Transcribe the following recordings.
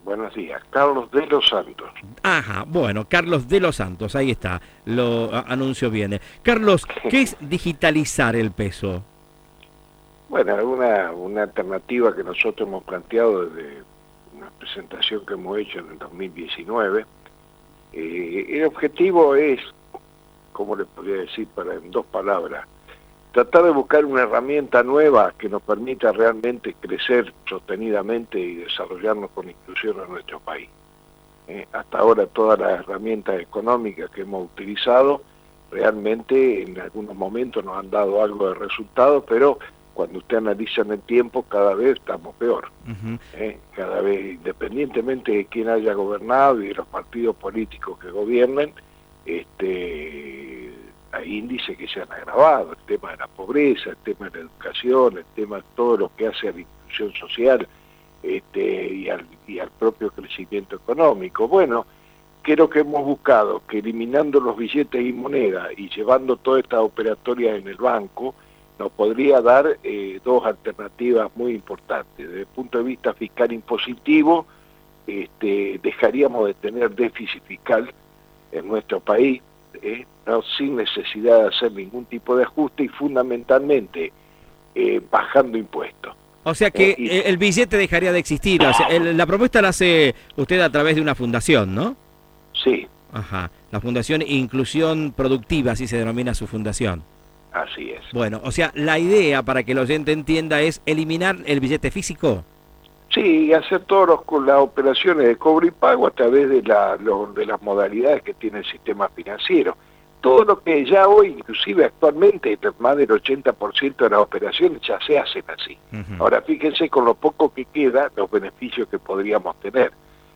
Buenos días, Carlos de los Santos. Ajá, bueno, Carlos de los Santos, ahí está, lo anuncio bien. Carlos, ¿qué es digitalizar el peso? Bueno, una alternativa que nosotros hemos planteado desde una presentación que hemos hecho en el 2019. El objetivo es, ¿cómo le podría decir en dos palabras? Tratar de buscar una herramienta nueva que nos permita realmente crecer sostenidamente y desarrollarnos con inclusión en nuestro país. Hasta ahora todas las herramientas económicas que hemos utilizado realmente en algunos momentos nos han dado algo de resultado, pero cuando usted analiza en el tiempo cada vez estamos peor. Cada vez, independientemente de quién haya gobernado y de los partidos políticos que gobiernen, hay índices que se han agravado, el tema de la pobreza, el tema de la educación, el tema de todo lo que hace a la inclusión social y al propio crecimiento económico. Bueno, creo que hemos buscado que eliminando los billetes y moneda y llevando toda esta operatoria en el banco, nos podría dar dos alternativas muy importantes. Desde el punto de vista fiscal impositivo, dejaríamos de tener déficit fiscal en nuestro país, no, sin necesidad de hacer ningún tipo de ajuste y fundamentalmente bajando impuestos. O sea que el billete dejaría de existir. O sea, la propuesta la hace usted a través de una fundación, ¿no? Sí. Ajá, la Fundación Inclusión Productiva, así se denomina su fundación. Así es. Bueno, o sea, la idea, para que el oyente entienda, es eliminar el billete físico. Sí, y hacer todas las operaciones de cobro y pago a través de las modalidades que tiene el sistema financiero. Todo lo que ya hoy, inclusive actualmente, más del 80% de las operaciones ya se hacen así. Ahora fíjense con lo poco que queda, los beneficios que podríamos tener.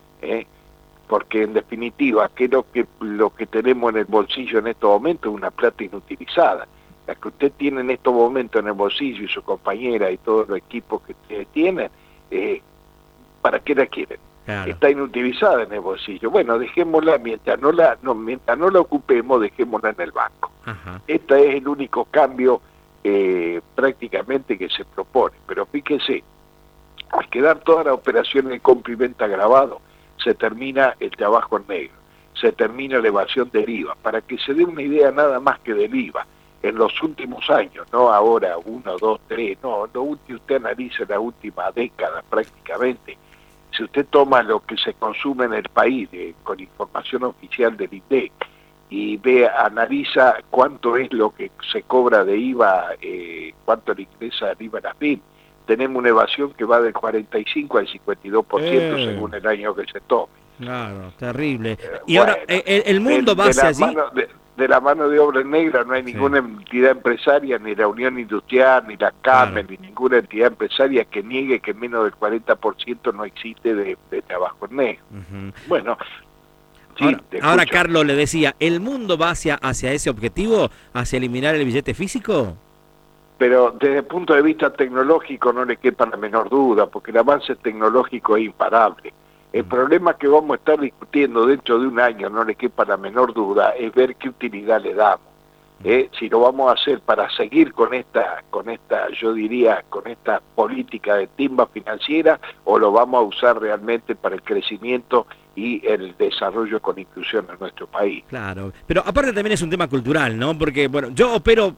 Porque en definitiva, ¿qué es lo que tenemos en el bolsillo en estos momentos? Una plata inutilizada. La que usted tiene en estos momentos en el bolsillo y su compañera y todos los equipos que ustedes tienen, ¿para qué la quieren? Claro. Está inutilizada en el bolsillo. Bueno, dejémosla, mientras no la ocupemos, dejémosla en el banco. Este es el único cambio prácticamente que se propone. Pero fíjense, al quedar todas las operaciones de compra y venta grabado, se termina el trabajo en negro, se termina la evasión del IVA. Para que se dé una idea nada más que del IVA, en los últimos años, no ahora 1, 2, 3, no, lo último usted analiza la última década prácticamente. Si usted toma lo que se consume en el país con información oficial del INDEC y analiza cuánto es lo que se cobra de IVA, cuánto le ingresa el IVA a la PIB, tenemos una evasión que va del 45 al 52% según el año que se tome. Claro, terrible. Y bueno, ahora, el mundo va hacia allí. De la mano de obra negra no hay ninguna entidad empresaria, ni la Unión Industrial, ni la CAME, ni ninguna entidad empresaria que niegue que menos del 40% no existe de trabajo en negro. Bueno, sí, ahora Carlos le decía, ¿el mundo va hacia ese objetivo, hacia eliminar el billete físico? Pero desde el punto de vista tecnológico no le quepa la menor duda, porque el avance tecnológico es imparable. El problema que vamos a estar discutiendo dentro de un año, no le quepa la menor duda, es ver qué utilidad le damos. Si lo vamos a hacer para seguir con esta, yo diría, con esta política de timba financiera, o lo vamos a usar realmente para el crecimiento y el desarrollo con inclusión en nuestro país. Claro, pero aparte también es un tema cultural, ¿no? Porque, bueno, yo opero,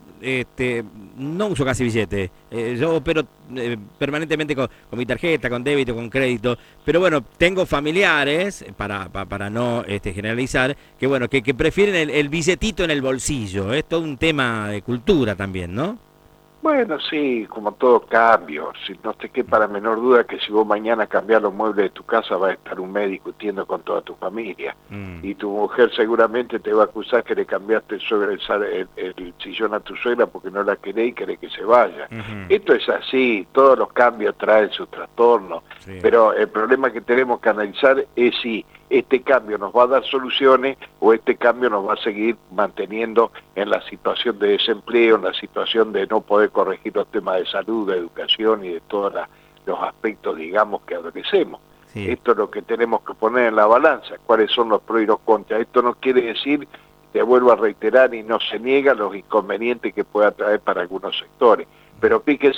no uso casi billete, yo opero permanentemente con mi tarjeta, con débito, con crédito, pero bueno, tengo familiares, para no generalizar, que bueno, que prefieren el billetito en el bolsillo, es todo un tema de cultura también, ¿no? Bueno, sí, como todo cambio, si no te quepa la menor duda que si vos mañana cambiás los muebles de tu casa va a estar un médico discutiendo con toda tu familia y tu mujer seguramente te va a acusar que le cambiaste el sillón a tu suegra porque no la querés y querés que se vaya. Esto es así, todos los cambios traen sus trastornos, pero el problema que tenemos que analizar es si este cambio nos va a dar soluciones o este cambio nos va a seguir manteniendo en la situación de desempleo, en la situación de no poder corregir los temas de salud, de educación y de todos los aspectos, digamos, que adolecemos. Esto es lo que tenemos que poner en la balanza, cuáles son los pros y los contras. Esto no quiere decir, te vuelvo a reiterar, y no se niega los inconvenientes que pueda traer para algunos sectores. Pero fíjese,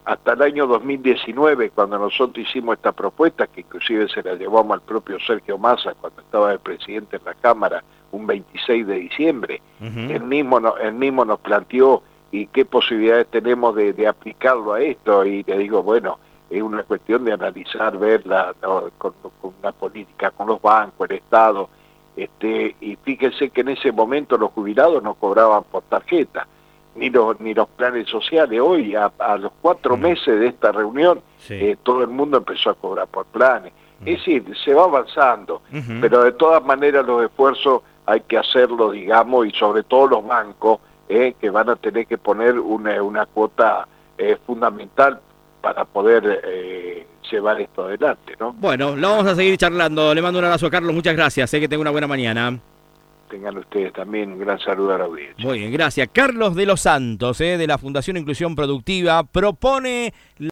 hasta el año 2019, cuando nosotros hicimos esta propuesta, que inclusive se la llevamos al propio Sergio Massa cuando estaba el presidente en la Cámara, un 26 de diciembre, él mismo nos planteó y qué posibilidades tenemos de aplicarlo a esto, y le digo, bueno, es una cuestión de analizar, verla con una política, con los bancos, el Estado, y fíjense que en ese momento los jubilados no cobraban por tarjeta, ni los planes sociales. Hoy, a los 4 meses de esta reunión, todo el mundo empezó a cobrar por planes. Es decir, se va avanzando, pero de todas maneras los esfuerzos hay que hacerlo, digamos, y sobre todo los bancos, que van a tener que poner una cuota fundamental para poder llevar esto adelante, ¿no? Bueno, lo vamos a seguir charlando. Le mando un abrazo a Carlos, muchas gracias, que tenga una buena mañana. Tengan ustedes también un gran saludo a la audiencia. Muy bien, gracias. Carlos de los Santos, de la Fundación Inclusión Productiva, propone...